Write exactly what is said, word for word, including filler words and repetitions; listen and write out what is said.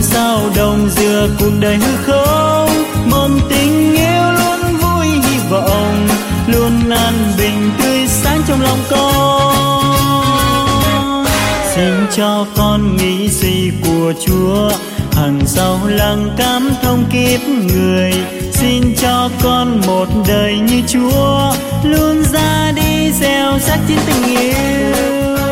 sao đồng giữa cuộc đời hư không. Một tình yêu luôn vui hy vọng, luôn an bình tươi sáng trong lòng con. Xin cho con nghĩ suy của Chúa, hằng sau lặng cảm thông kiếp người. Xin cho con một đời như Chúa, luôn ra đi gieo rắc trên tình yêu.